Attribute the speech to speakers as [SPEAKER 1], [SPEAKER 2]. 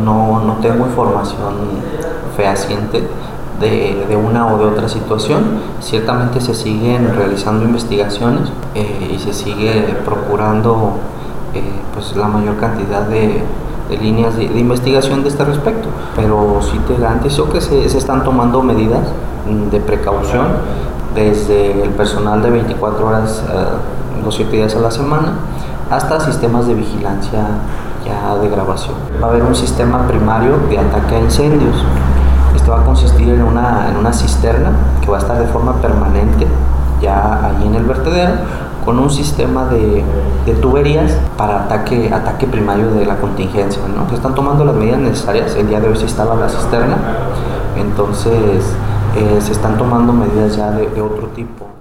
[SPEAKER 1] no tengo información fehaciente de una o de otra situación. Ciertamente se siguen realizando investigaciones y se sigue procurando pues la mayor cantidad de líneas de investigación de este respecto, pero sí te garantizo que se están tomando medidas de precaución desde el personal de 24 horas los 7 días a la semana hasta sistemas de vigilancia ya de grabación. Va a haber un sistema primario de ataque a incendios. Esto va a consistir en una cisterna que va a estar de forma permanente ya ahí en el vertedero, con un sistema de tuberías para ataque primario de la contingencia, ¿no? Se están tomando las medidas necesarias. El día de hoy se instala la cisterna, entonces se están tomando medidas ya de otro tipo.